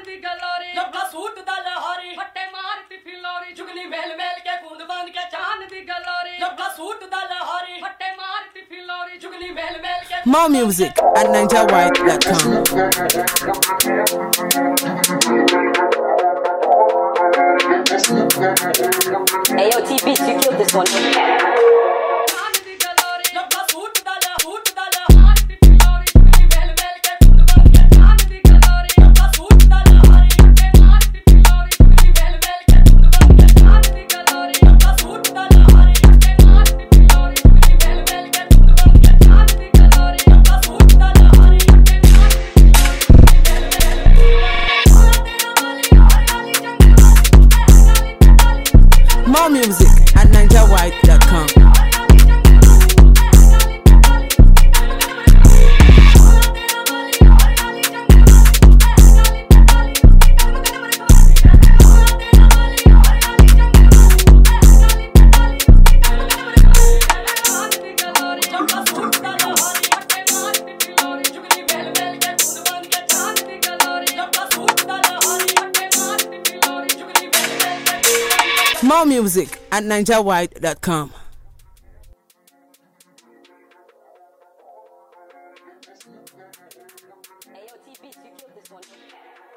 दी गलोरी लब्बा suit दा लहारी फट्टे मारती फिलोरी जुगनी मेल मेल के बूंद बांध के चांद दी गलोरी लब्बा सूट दा लहारी फट्टे मारती फिलोरी जुगनी मेल मेल के More music at NigerWide.com. Hey yo, T Beats, you killed this one. चांद दी गलोरी लब्बा सूट दा मारती फिलोरी जुगनी मेल मेल के बूंद बांध के चांद दी गलोरी लब्बा सूट दा लहारी फट्टे मारती फिलोरी जुगनी मेल मेल के बूंद बांध के चांद दी गलोरी लब्बा सूट दा लहारी फट्टे मारती फिलोरी जुगनी मेल मेल के बूंद बांध के चांद दी गलोरी लब्बा सूट दा लहारी फट्टे मारती More music at NigerWide.com. लब्बा सूट दा लहारी फट्टे मारती फिलोरी जुगनी मेल मेल के बूंद बांध के चांद दी गलोरी लब्बा सूट दा लहारी फट्टे मारती फिलोरी जुगनी मेल मेल के More music at NigerWide.com. Hey yo, T Beats, you killed this one.